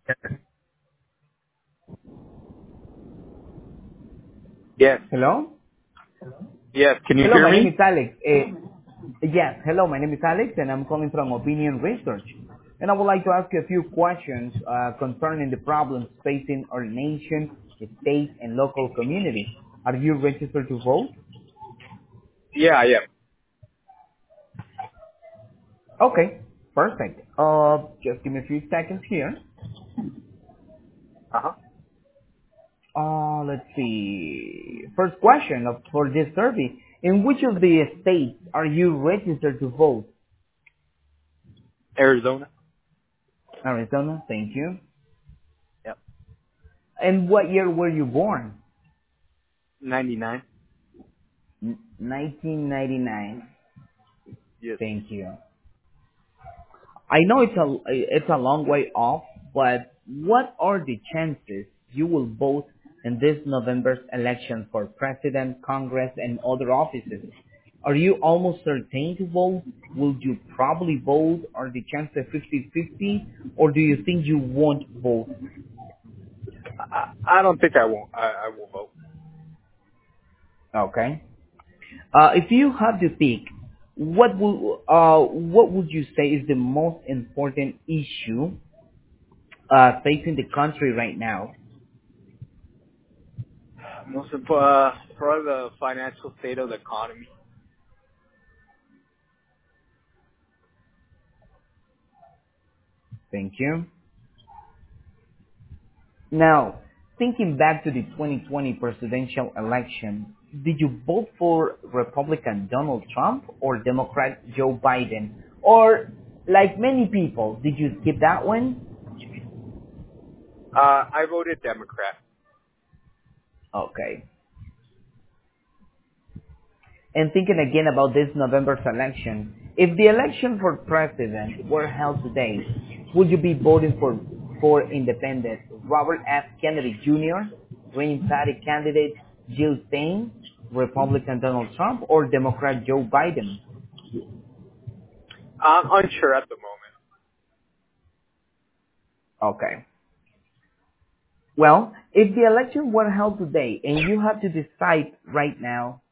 Yes. Hello? Yes. Can you Hello, hear my name is me? Alex. Yes, hello, my name is Alex, and I'm calling from Opinion Research. And I would like to ask you a few questions concerning the problems facing our nation, state, and local communities. Are you registered to vote? Yeah, I am. Okay, perfect. Just give me a few seconds here. Uh huh. Let's see. First question for this survey. In which of the states are you registered to vote? Arizona. Arizona, thank you. Yep. And what year were you born? 99. 1999. Yes. Thank you. I know it's a long way off, but what are the chances you will vote in this November's election for president, Congress, and other offices? Are you almost certain to vote? Will you probably vote? Are the chances 50-50? Or do you think you won't vote? I don't think I won't. I will vote. Okay. If you had to pick, what would you say is the most important issue facing the country right now? Most of probably the financial state of the economy. Thank you. Now, thinking back to the 2020 presidential election, did you vote for Republican Donald Trump or Democrat Joe Biden? Or, like many people, did you skip that one? I voted Democrat. Okay. And thinking again about this November's election, if the election for president were held today, would you be voting for independent Robert F. Kennedy Jr., Green Party candidate Jill Stein, Republican Donald Trump, or Democrat Joe Biden? I'm unsure at the moment. Okay. Well, if the election were held today and you have to decide right now